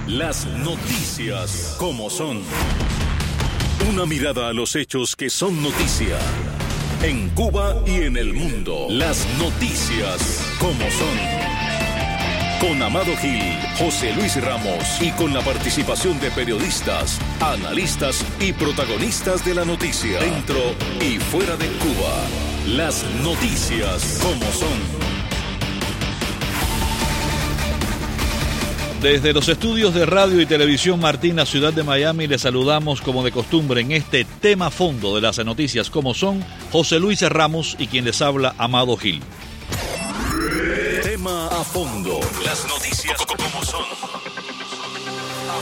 Las noticias como son. Una mirada a los hechos que son noticia. En Cuba y en el mundo. Las noticias como son. Con Amado Gil, José Luis Ramos y con la participación de periodistas, analistas y protagonistas de la noticia. Dentro y fuera de Cuba. Las noticias como son. Desde los estudios de Radio y Televisión Martín, la ciudad de Miami, les saludamos como de costumbre en este tema fondo de las noticias como son, José Luis Ramos y quien les habla, Amado Gil. Tema a fondo. Las noticias como son. A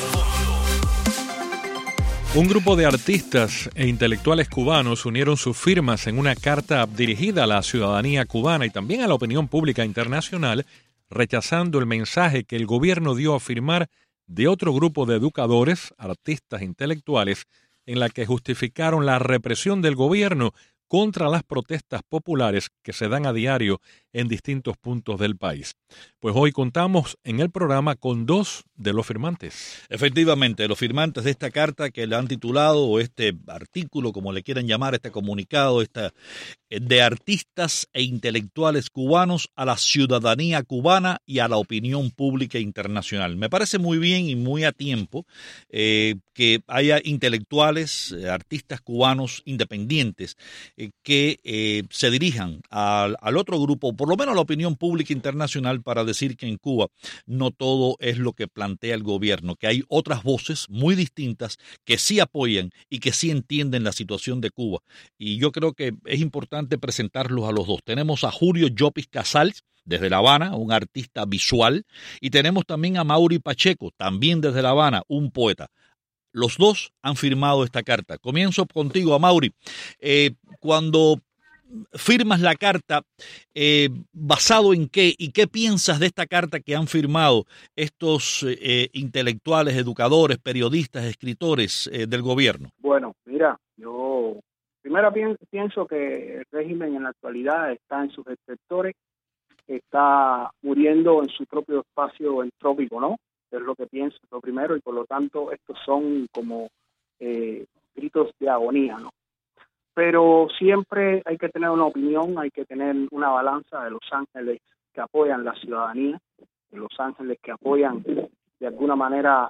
fondo. Un grupo de artistas e intelectuales cubanos unieron sus firmas en una carta dirigida a la ciudadanía cubana y también a la opinión pública internacional, rechazando el mensaje que el gobierno dio a firmar de otro grupo de educadores, artistas intelectuales, en la que justificaron la represión del gobierno contra las protestas populares que se dan a diario en distintos puntos del país. Pues hoy contamos en el programa con dos de los firmantes. Efectivamente, los firmantes de esta carta que le han titulado, o este artículo, como le quieran llamar, este comunicado, de artistas e intelectuales cubanos a la ciudadanía cubana y a la opinión pública internacional. Me parece muy bien y muy a tiempo que haya intelectuales, artistas cubanos independientes que se dirijan al otro grupo, por lo menos a la opinión pública internacional, para decir que en Cuba no todo es lo que plantea el gobierno, que hay otras voces muy distintas que sí apoyan y que sí entienden la situación de Cuba. Y yo creo que es importante presentarlos a los dos. Tenemos a Julio Llopis Casals, desde La Habana, un artista visual, y tenemos también a Mauri Pacheco, también desde La Habana, un poeta. Los dos han firmado esta carta. Comienzo contigo, Mauri. Cuando firmas la carta, ¿basado en qué? ¿Y qué piensas de esta carta que han firmado estos intelectuales, educadores, periodistas, escritores del gobierno? Bueno, mira, yo primero pienso que el régimen en la actualidad está en sus sectores, está muriendo en su propio espacio entrópico, ¿no? Es lo que pienso, lo primero, y por lo tanto estos son como gritos de agonía, ¿no? Pero siempre hay que tener una opinión, hay que tener una balanza de Los Ángeles que apoyan la ciudadanía, de Los Ángeles que apoyan de alguna manera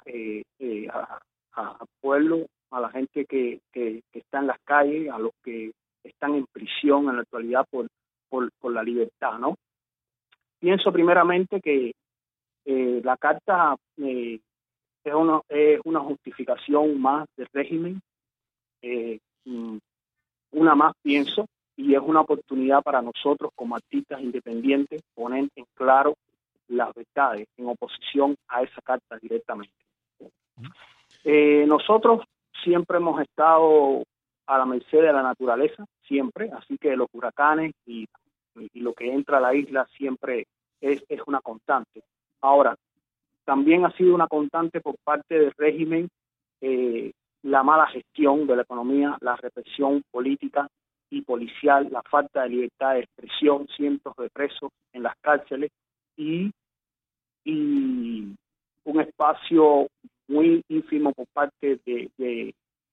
al pueblo, a la gente que está en las calles, a los que están en prisión en la actualidad por la libertad, ¿no? Pienso primeramente que la carta es una justificación más del régimen, una más pienso, y es una oportunidad para nosotros como artistas independientes poner en claro las verdades en oposición a esa carta directamente. Nosotros siempre hemos estado a la merced de la naturaleza, siempre, así que los huracanes y lo que entra a la isla siempre es una constante. Ahora, también ha sido una constante por parte del régimen la mala gestión de la economía, la represión política y policial, la falta de libertad de expresión, cientos de presos en las cárceles y un espacio muy ínfimo por parte de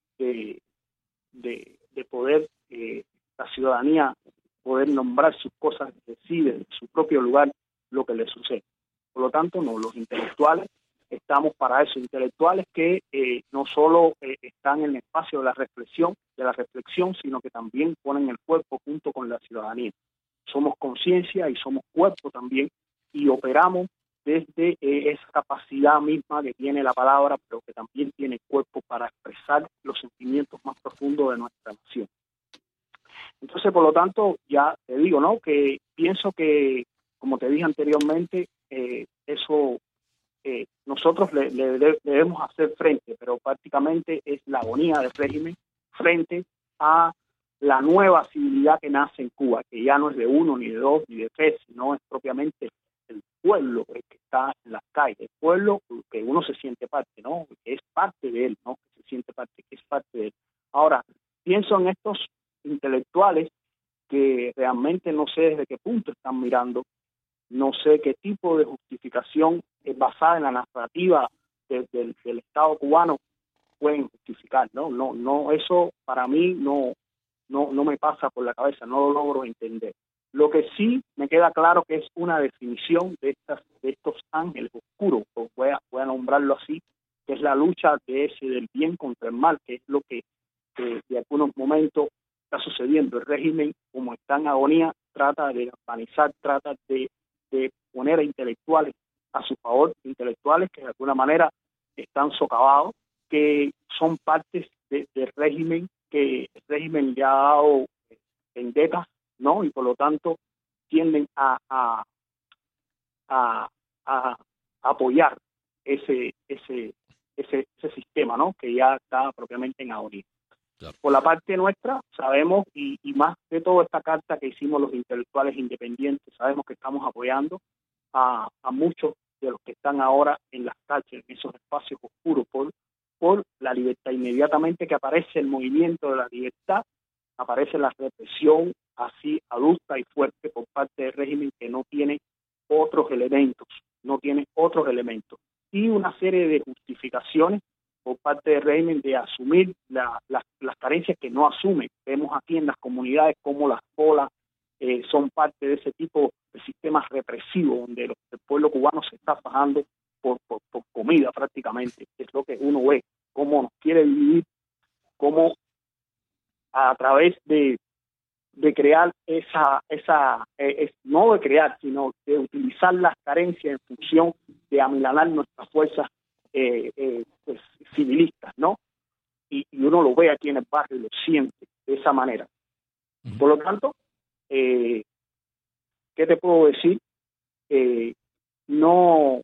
poder la ciudadanía poder nombrar sus cosas, decide en su propio lugar lo que le sucede. Por lo tanto, no, los intelectuales estamos para eso, intelectuales que no solo están en el espacio de la reflexión, sino que también ponen el cuerpo junto con la ciudadanía. Somos conciencia y somos cuerpo también, y operamos desde esa capacidad misma que tiene la palabra, pero que también tiene cuerpo para expresar los sentimientos más profundos de nuestra nación. Entonces, por lo tanto, ya te digo, ¿no?, que pienso que, como te dije anteriormente, eso nosotros le debemos hacer frente, pero prácticamente es la agonía del régimen frente a la nueva civilidad que nace en Cuba, que ya no es de uno, ni de dos, ni de tres, sino es propiamente el pueblo el que está en las calles, el pueblo que uno se siente parte, ¿no?, que es parte de él, ¿no?, que se siente parte, que es parte de él. Ahora, pienso en estos intelectuales que realmente no sé desde qué punto están mirando, no sé qué tipo de justificación es basada en la narrativa del Estado cubano pueden justificar, no, eso para mí no me pasa por la cabeza, no lo logro entender. Lo que sí me queda claro que es una definición de estos ángeles oscuros, pues voy a nombrarlo así, que es la lucha del bien contra el mal, que es lo que de algunos momentos está sucediendo. El régimen, como está en agonía, trata de organizar, trata de poner a intelectuales a su favor, intelectuales que de alguna manera están socavados, que son partes del régimen, que el régimen ya ha dado vendetas, ¿no? Y por lo tanto tienden a apoyar ese sistema, ¿no? Que ya está propiamente en agonía. Claro. Por la parte nuestra, sabemos, y más de toda esta carta que hicimos los intelectuales independientes, sabemos que estamos apoyando a muchos de los que están ahora en las cárceles, en esos espacios oscuros, por la libertad. Inmediatamente que aparece el movimiento de la libertad, aparece la represión así adulta y fuerte por parte del régimen, que no tiene otros elementos, y una serie de justificaciones por parte del régimen de asumir las carencias que no asume. Vemos aquí en las comunidades cómo las colas son parte de ese tipo de sistemas represivos, donde el pueblo cubano se está fajando por comida prácticamente. Es lo que uno ve, cómo nos quiere dividir, cómo a través de crear no de crear, sino de utilizar las carencias en función de amilanar nuestras fuerzas pues, civilistas, ¿no? Y uno lo ve aquí en el barrio y lo siente de esa manera. Por lo tanto, ¿qué te puedo decir? No,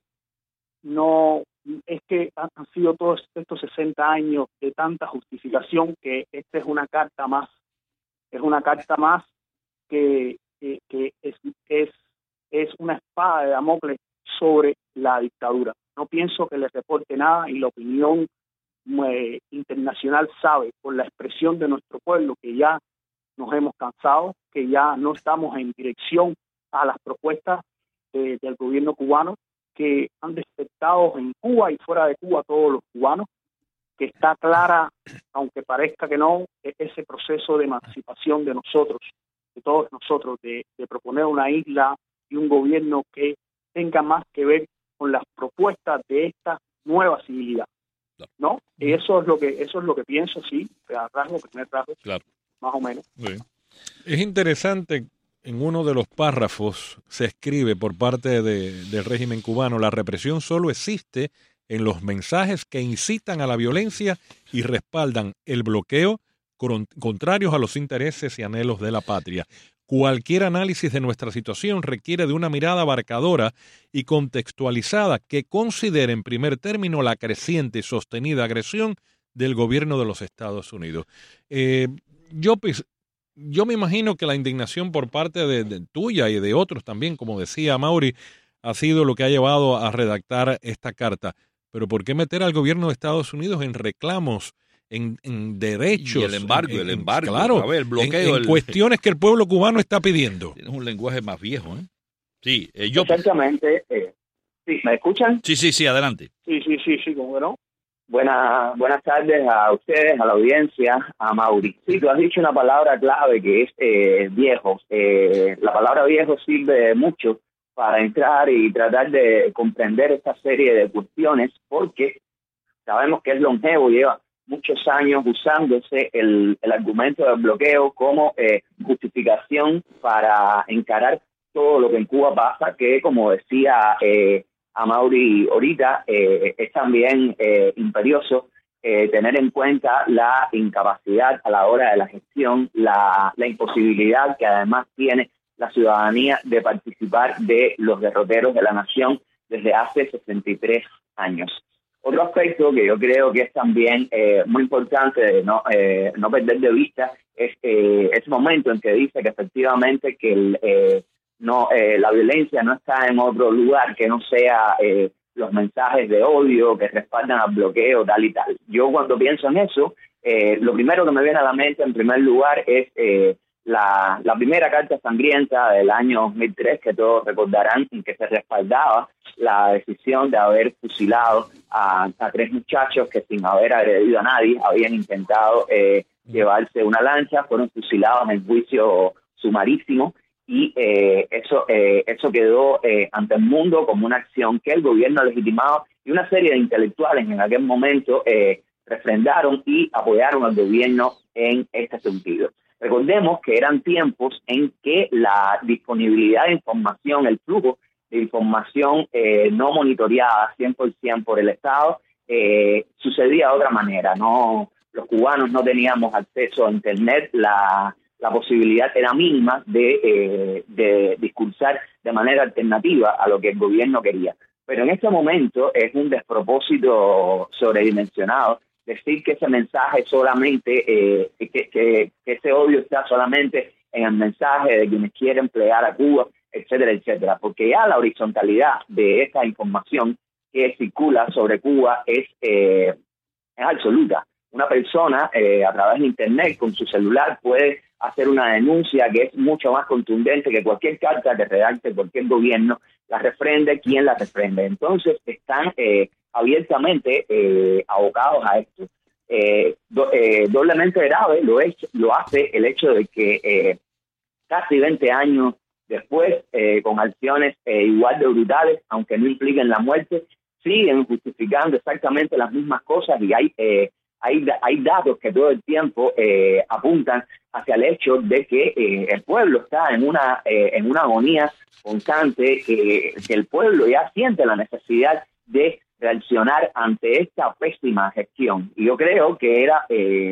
es que han sido todos estos 60 años de tanta justificación que esta es una carta más. Es una carta más que es una espada de Damocles sobre la dictadura. No pienso que le reporte nada, y la opinión internacional sabe, por la expresión de nuestro pueblo, que ya nos hemos cansado, que ya no estamos en dirección a las propuestas del gobierno cubano, que han despertado en Cuba y fuera de Cuba todos los cubanos, que está clara, aunque parezca que no, ese proceso de emancipación de nosotros, de todos nosotros, de proponer una isla y un gobierno que tenga más que ver con las propuestas de esta nueva civilidad, ¿no? Y eso es lo que pienso, sí, primer rasgo, claro, más o menos. Sí. Es interesante, en uno de los párrafos se escribe por parte del régimen cubano: la represión solo existe en los mensajes que incitan a la violencia y respaldan el bloqueo, contrarios a los intereses y anhelos de la patria. Cualquier análisis de nuestra situación requiere de una mirada abarcadora y contextualizada que considere en primer término la creciente y sostenida agresión del gobierno de los Estados Unidos. Yo me imagino que la indignación por parte de tuya y de otros también, como decía Mauri, ha sido lo que ha llevado a redactar esta carta. Pero ¿por qué meter al gobierno de Estados Unidos en reclamos, en derechos? Y el embargo, claro, a ver, el bloqueo. En cuestiones que el pueblo cubano está pidiendo. Tienes un lenguaje más viejo, ¿eh? Sí, Exactamente. ¿Sí, me escuchan? Sí, adelante. Sí, ¿cómo que no? Buenas tardes a ustedes, a la audiencia, a Mauri. Sí, tú has dicho una palabra clave que es viejo. La palabra viejo sirve mucho para entrar y tratar de comprender esta serie de cuestiones, porque sabemos que es longevo, lleva muchos años usándose el argumento del bloqueo como justificación para encarar todo lo que en Cuba pasa, que, como decía a Mauri ahorita, es también imperioso tener en cuenta la incapacidad a la hora de la gestión, la imposibilidad que además tiene la ciudadanía de participar de los derroteros de la nación desde hace 63 años. Otro aspecto que yo creo que es también muy importante no perder de vista es ese momento en que dice que efectivamente que la violencia no está en otro lugar que no sea los mensajes de odio que respaldan al bloqueo, tal y tal. Yo, cuando pienso en eso, lo primero que me viene a la mente en primer lugar es la primera carta sangrienta del año 2003, que todos recordarán, en que se respaldaba la decisión de haber fusilado a 3 muchachos que sin haber agredido a nadie habían intentado llevarse una lancha, fueron fusilados en juicio sumarísimo y eso quedó ante el mundo como una acción que el gobierno legitimaba y una serie de intelectuales en aquel momento refrendaron y apoyaron al gobierno en este sentido. Recordemos que eran tiempos en que la disponibilidad de información, el flujo de información no monitoreada 100% por el Estado, sucedía de otra manera. No, los cubanos no teníamos acceso a Internet, la posibilidad era mínima de discursar de manera alternativa a lo que el gobierno quería. Pero en este momento es un despropósito sobredimensionado decir que ese mensaje solamente, que ese odio está solamente en el mensaje de quienes quieren plegar a Cuba, etcétera, etcétera, porque ya la horizontalidad de esta información que circula sobre Cuba es absoluta. Una persona a través de Internet con su celular puede hacer una denuncia que es mucho más contundente que cualquier carta que redacte cualquier gobierno, la refrende quien la refrende. Entonces están abiertamente abocados a esto. Doblemente grave lo hace el hecho de que casi 20 años después, con acciones igual de brutales, aunque no impliquen la muerte, siguen justificando exactamente las mismas cosas y hay datos que todo el tiempo apuntan hacia el hecho de que el pueblo está en una agonía constante, que el pueblo ya siente la necesidad de reaccionar ante esta pésima gestión. Y yo creo que era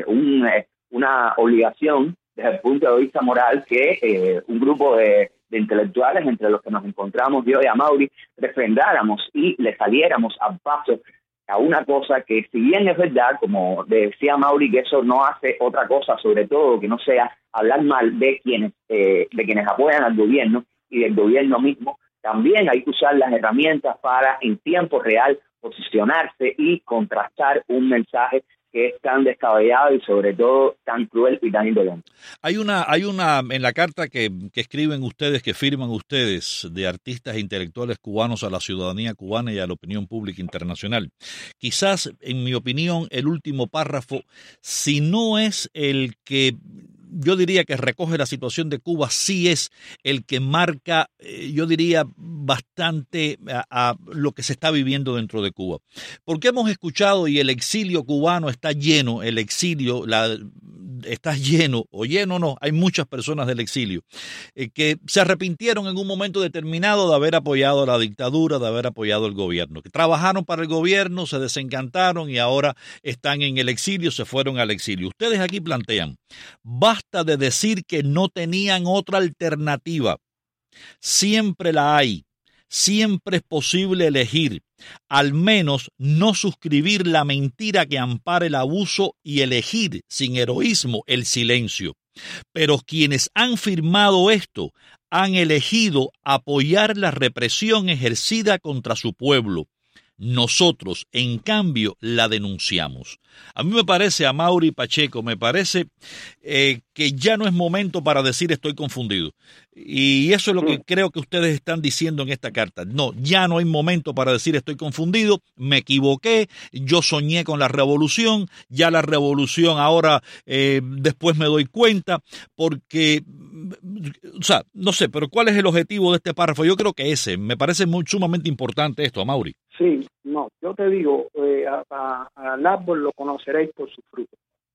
una obligación desde el punto de vista moral que un grupo de intelectuales, entre los que nos encontramos yo y Amaury, refrendáramos y le saliéramos al paso a una cosa que, si bien es verdad, como decía Amaury, que eso no hace otra cosa, sobre todo que no sea hablar mal de quienes apoyan al gobierno y del gobierno mismo, también hay que usar las herramientas para en tiempo real posicionarse y contrastar un mensaje que es tan descabellado y sobre todo tan cruel y tan indolente. Hay una en la carta que escriben ustedes, que firman ustedes, de artistas e intelectuales cubanos a la ciudadanía cubana y a la opinión pública internacional. Quizás, en mi opinión, el último párrafo, si no es el que yo diría que recoge la situación de Cuba, sí es el que marca, yo diría, bastante a lo que se está viviendo dentro de Cuba. Porque hemos escuchado, y el exilio cubano está lleno, está lleno, o lleno no, hay muchas personas del exilio que se arrepintieron en un momento determinado de haber apoyado la dictadura, de haber apoyado el gobierno, que trabajaron para el gobierno, se desencantaron y ahora están en el exilio, se fueron al exilio. Ustedes aquí plantean, basta de decir que no tenían otra alternativa, siempre la hay. Siempre es posible elegir, al menos no suscribir la mentira que ampara el abuso y elegir sin heroísmo el silencio. Pero quienes han firmado esto han elegido apoyar la represión ejercida contra su pueblo. Nosotros, en cambio, la denunciamos. A mí me parece, Amaury Pacheco, me parece que ya no es momento para decir estoy confundido. Y eso es lo que creo que ustedes están diciendo en esta carta. No, ya no hay momento para decir estoy confundido, me equivoqué, yo soñé con la revolución, ya la revolución ahora después me doy cuenta, porque, o sea, no sé, pero ¿cuál es el objetivo de este párrafo? Yo creo que me parece sumamente importante esto, Amaury. Sí, no, yo te digo, al árbol lo conoceréis por sus frutos.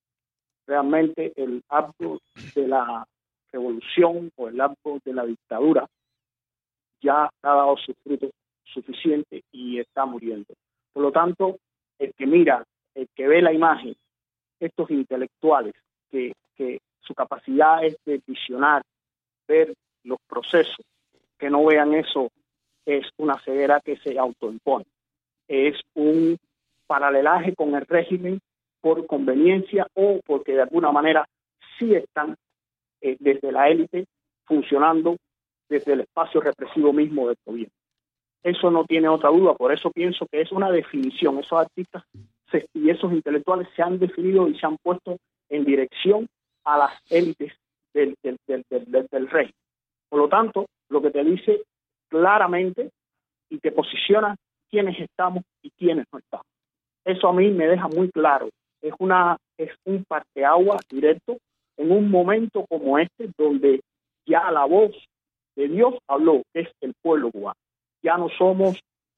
Realmente el árbol de la revolución o el árbol de la dictadura ya ha dado sus frutos suficientes y está muriendo. Por lo tanto, el que mira, el que ve la imagen, estos intelectuales que su capacidad es de visionar, ver los procesos, que no vean eso, es una ceguera que se autoimpone. Es un paralelaje con el régimen por conveniencia o porque de alguna manera sí están desde la élite funcionando desde el espacio represivo mismo del gobierno. Eso no tiene otra duda, por eso pienso que es una definición. Esos artistas y esos intelectuales se han definido y se han puesto en dirección a las élites del régimen. Por lo tanto, lo que te dice claramente y te posiciona quiénes estamos y quiénes no estamos. Eso a mí me deja muy claro. Es un parteaguas directo en un momento como este, donde ya la voz de Dios habló, es el pueblo cubano. Ya no somos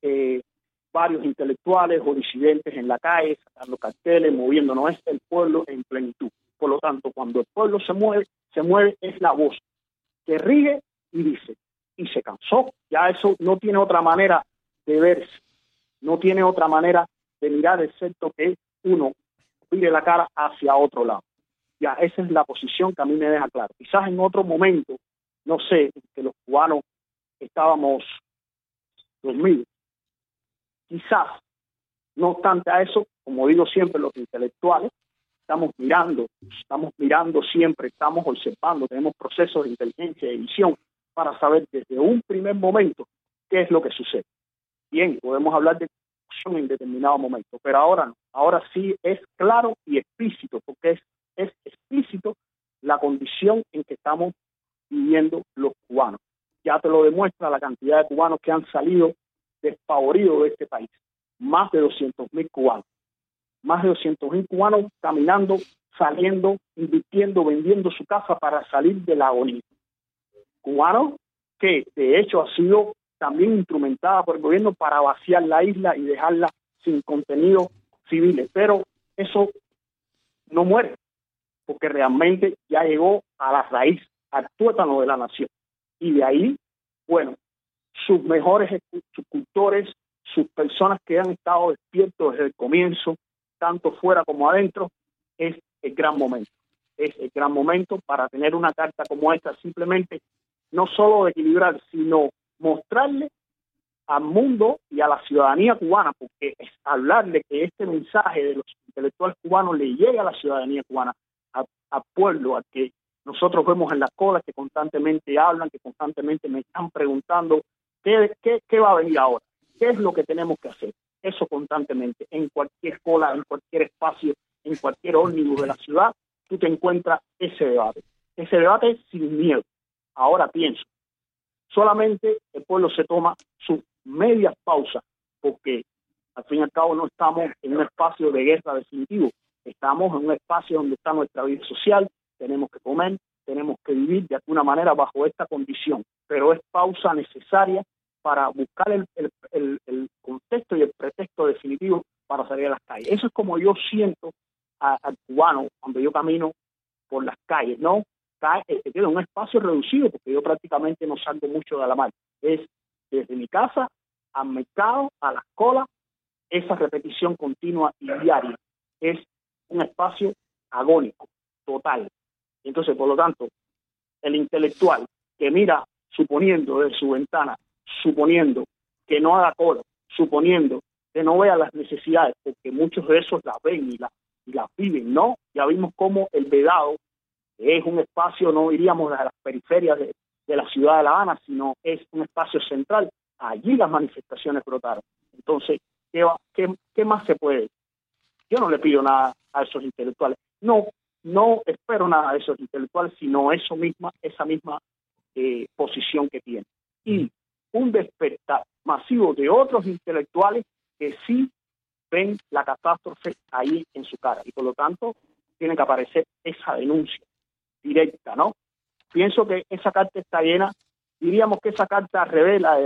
varios intelectuales o disidentes en la calle, sacando carteles, moviéndonos, es el pueblo en plenitud. Por lo tanto, cuando el pueblo se mueve es la voz que rige y dice, y se cansó. Ya eso no tiene otra manera de verse, no tiene otra manera de mirar, excepto que uno mire la cara hacia otro lado. Ya esa es la posición que a mí me deja claro. Quizás en otro momento, no sé, que los cubanos estábamos dormidos. Quizás, no obstante a eso, como digo siempre, los intelectuales estamos mirando siempre, estamos observando, tenemos procesos de inteligencia y visión para saber desde un primer momento qué es lo que sucede. Bien, podemos hablar de corrupción en determinado momento, pero ahora no. Ahora sí es claro y explícito, porque es explícito la condición en que estamos viviendo los cubanos. Ya te lo demuestra la cantidad de cubanos que han salido despavoridos de este país. Más de 200.000 cubanos. Más de 200.000 cubanos caminando, saliendo, invirtiendo, vendiendo su casa para salir de la agonía. Cubanos que de hecho ha sido también instrumentada por el gobierno para vaciar la isla y dejarla sin contenido civiles. Pero eso no muere, porque realmente ya llegó a la raíz, al tuétano de la nación. Y de ahí, bueno, sus mejores cultores, sus personas que han estado despiertos desde el comienzo, tanto fuera como adentro, es el gran momento. Es el gran momento para tener una carta como esta, simplemente no solo de equilibrar, sino mostrarle al mundo y a la ciudadanía cubana, porque es hablarle que este mensaje de los intelectuales cubanos le llegue a la ciudadanía cubana, al pueblo, al que nosotros vemos en las colas, que constantemente hablan, que constantemente me están preguntando ¿qué va a venir ahora? ¿Qué es lo que tenemos que hacer? Eso constantemente, en cualquier cola, en cualquier espacio, en cualquier ómnibus de la ciudad, tú te encuentras ese debate sin miedo. Ahora pienso, solamente el pueblo se toma sus medias pausas, porque al fin y al cabo no estamos en un espacio de guerra definitivo, estamos en un espacio donde está nuestra vida social, tenemos que comer, tenemos que vivir de alguna manera bajo esta condición, pero es pausa necesaria para buscar el contexto y el pretexto definitivo para salir a las calles. Eso es como yo siento al cubano cuando yo camino por las calles, ¿no? Queda un espacio reducido, porque yo prácticamente no salgo mucho de la mar. Es desde mi casa al mercado, a las colas, esa repetición continua y diaria. Es un espacio agónico, total. Entonces, por lo tanto, el intelectual que mira, suponiendo desde su ventana, suponiendo que no haga cola, suponiendo que no vea las necesidades, porque muchos de esos las ven y las viven, ¿no? Ya vimos cómo el Vedado es un espacio, no diríamos de las periferias de la ciudad de La Habana, sino es un espacio central. Allí las manifestaciones brotaron. Entonces, ¿qué más se puede? Yo no le pido nada a esos intelectuales. No espero nada de esos intelectuales, sino esa misma posición que tienen. Y un despertar masivo de otros intelectuales que sí ven la catástrofe ahí en su cara. Y por lo tanto, tiene que aparecer esa denuncia directa, ¿no? Pienso que esa carta está llena, diríamos que esa carta revela,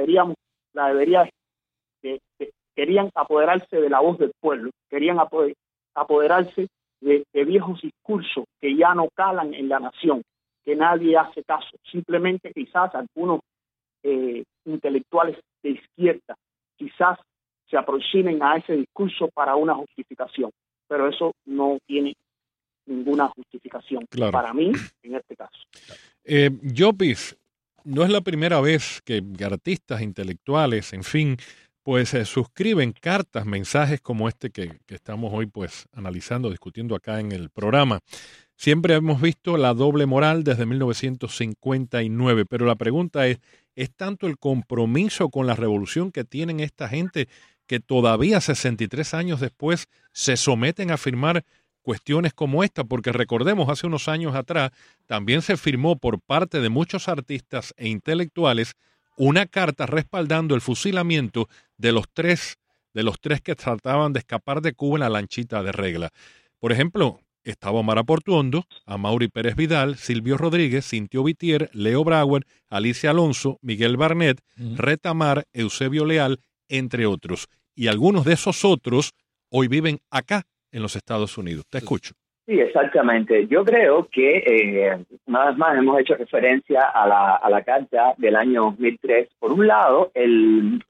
querían apoderarse de la voz del pueblo, querían apoderarse de viejos discursos que ya no calan en la nación, que nadie hace caso, simplemente quizás algunos intelectuales de izquierda quizás se aproximen a ese discurso para una justificación, pero eso no tiene ninguna justificación, claro, para mí en este caso. Llopis, no es la primera vez que artistas intelectuales, en fin, pues suscriben cartas, mensajes como este que estamos hoy pues analizando, discutiendo acá en el programa. Siempre hemos visto la doble moral desde 1959, pero la pregunta ¿es tanto el compromiso con la revolución que tienen esta gente que todavía 63 años después se someten a firmar cuestiones como esta? Porque recordemos, hace unos años atrás también se firmó por parte de muchos artistas e intelectuales una carta respaldando el fusilamiento de los tres que trataban de escapar de Cuba en la lanchita de regla. Por ejemplo, estaba Omar Portuondo, Amaury Pérez Vidal, Silvio Rodríguez, Cintio Vitier, Leo Brauer, Alicia Alonso, Miguel Barnett, Retamar, Eusebio Leal, entre otros. Y algunos de esos otros hoy viven acá en los Estados Unidos. Te escucho. Sí, exactamente. Yo creo que, una vez más, hemos hecho referencia a la carta del año 2003. Por un lado, el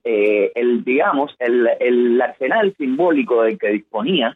arsenal simbólico del que disponía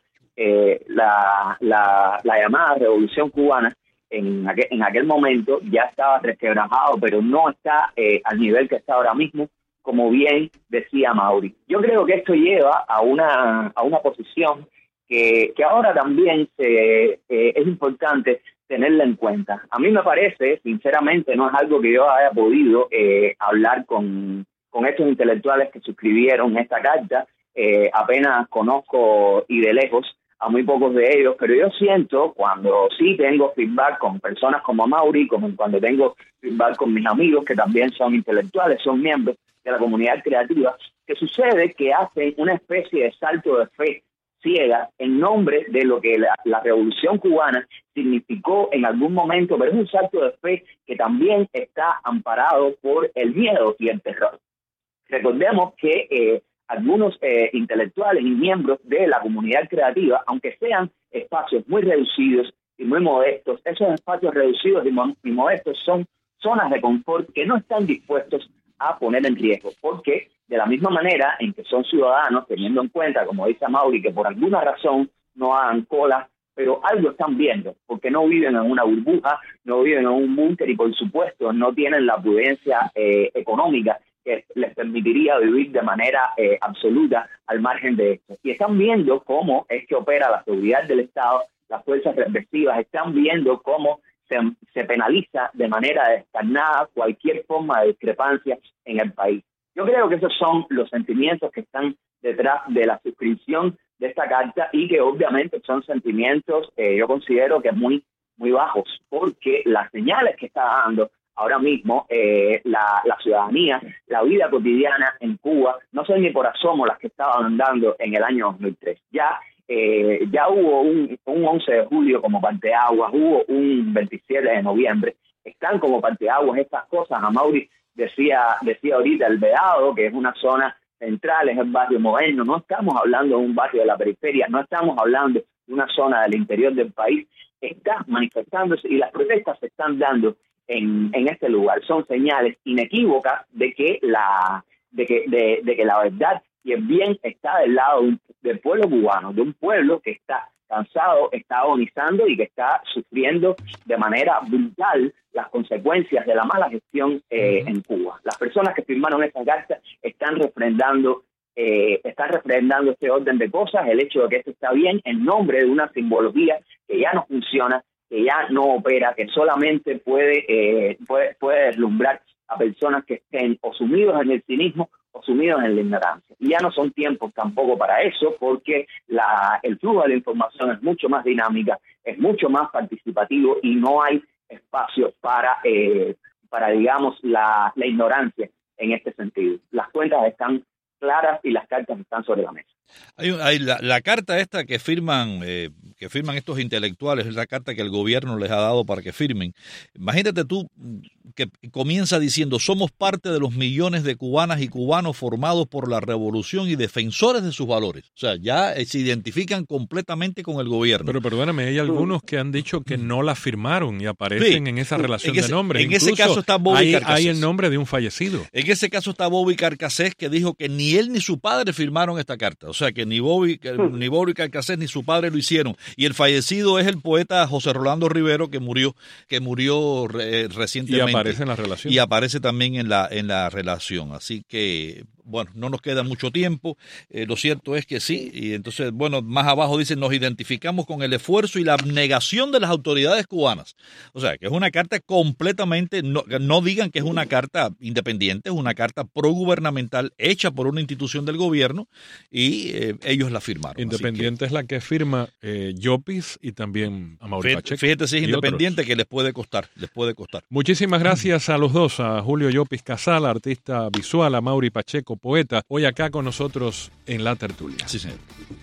la llamada Revolución Cubana en aquel momento ya estaba resquebrajado, pero no está al nivel que está ahora mismo, como bien decía Mauri. Yo creo que esto lleva a una posición que ahora también es importante tenerla en cuenta. A mí me parece, sinceramente, no es algo que yo haya podido hablar con estos intelectuales que suscribieron esta carta. Apenas conozco y de lejos a muy pocos de ellos, pero yo siento, cuando sí tengo feedback con personas como Mauri, como cuando tengo feedback con mis amigos que también son intelectuales, son miembros de la comunidad creativa, que sucede que hacen una especie de salto de fe ciega en nombre de lo que la Revolución Cubana significó en algún momento, pero es un salto de fe que también está amparado por el miedo y el terror. Recordemos que algunos intelectuales y miembros de la comunidad creativa, aunque sean espacios muy reducidos y muy modestos, esos espacios reducidos y modestos son zonas de confort que no están dispuestos a poner en riesgo, porque de la misma manera en que son ciudadanos, teniendo en cuenta, como dice Mauri, que por alguna razón no hagan cola, pero algo están viendo, porque no viven en una burbuja, no viven en un búnker y por supuesto no tienen la prudencia económica que les permitiría vivir de manera absoluta al margen de esto. Y están viendo cómo es que opera la seguridad del Estado, las fuerzas represivas, están viendo cómo se penaliza de manera descarnada cualquier forma de discrepancia en el país. Yo creo que esos son los sentimientos que están detrás de la suscripción de esta carta y que obviamente son sentimientos yo considero que muy, muy bajos, porque las señales que está dando ahora mismo la ciudadanía, la vida cotidiana en Cuba, no son ni por asomo las que estaban dando en el año 2003. Ya hubo un 11 de julio como parteaguas, hubo un 27 de noviembre, están como parteaguas estas cosas. Amaury decía ahorita el Vedado, que es una zona central, es el barrio moderno, no estamos hablando de un barrio de la periferia, no estamos hablando de una zona del interior del país, está manifestándose y las protestas se están dando en este lugar. Son señales inequívocas de que la verdad y el bien está del lado del pueblo cubano, de un pueblo que está cansado, está agonizando y que está sufriendo de manera brutal las consecuencias de la mala gestión en Cuba. Las personas que firmaron esta carta están refrendando este orden de cosas, el hecho de que esto está bien en nombre de una simbología que ya no funciona, que ya no opera, que solamente puede deslumbrar a personas que estén o sumidos en el cinismo o sumidos en la ignorancia. Y ya no son tiempos tampoco para eso, porque el flujo de la información es mucho más dinámica, es mucho más participativo y no hay espacio para digamos, la ignorancia en este sentido. Las cuentas están claras y las cartas están sobre la mesa. Hay la carta esta que firman estos intelectuales, es la carta que el gobierno les ha dado para que firmen. Imagínate tú que comienza diciendo: somos parte de los millones de cubanas y cubanos formados por la revolución y defensores de sus valores. O sea, ya se identifican completamente con el gobierno. Pero perdóname, hay algunos que han dicho que no la firmaron y aparecen en esa relación de nombres. En ese caso está Bobby Carcassés. Hay el nombre de un fallecido. En ese caso está Bobby Carcassés, que dijo que ni él ni su padre firmaron esta carta. O sea, que ni Bobby Carcassés ni su padre lo hicieron. Y el fallecido es el poeta José Rolando Rivero, que murió recientemente. Y aparece en la relación. Y aparece también en la relación. Así que bueno, no nos queda mucho tiempo. Lo cierto es que sí. Y entonces, bueno, más abajo dicen, nos identificamos con el esfuerzo y la abnegación de las autoridades cubanas. O sea, que es una carta completamente, no digan que es una carta independiente, es una carta progubernamental hecha por una institución del gobierno y ellos la firmaron. Independiente es la que firma Llopis y también Amaury Pacheco. Fíjate si es independiente otros. Que les puede costar. Muchísimas gracias a los dos, a Julio Llopis Casal, artista visual, a Amaury Pacheco, poeta, hoy acá con nosotros en La Tertulia. Sí, señor.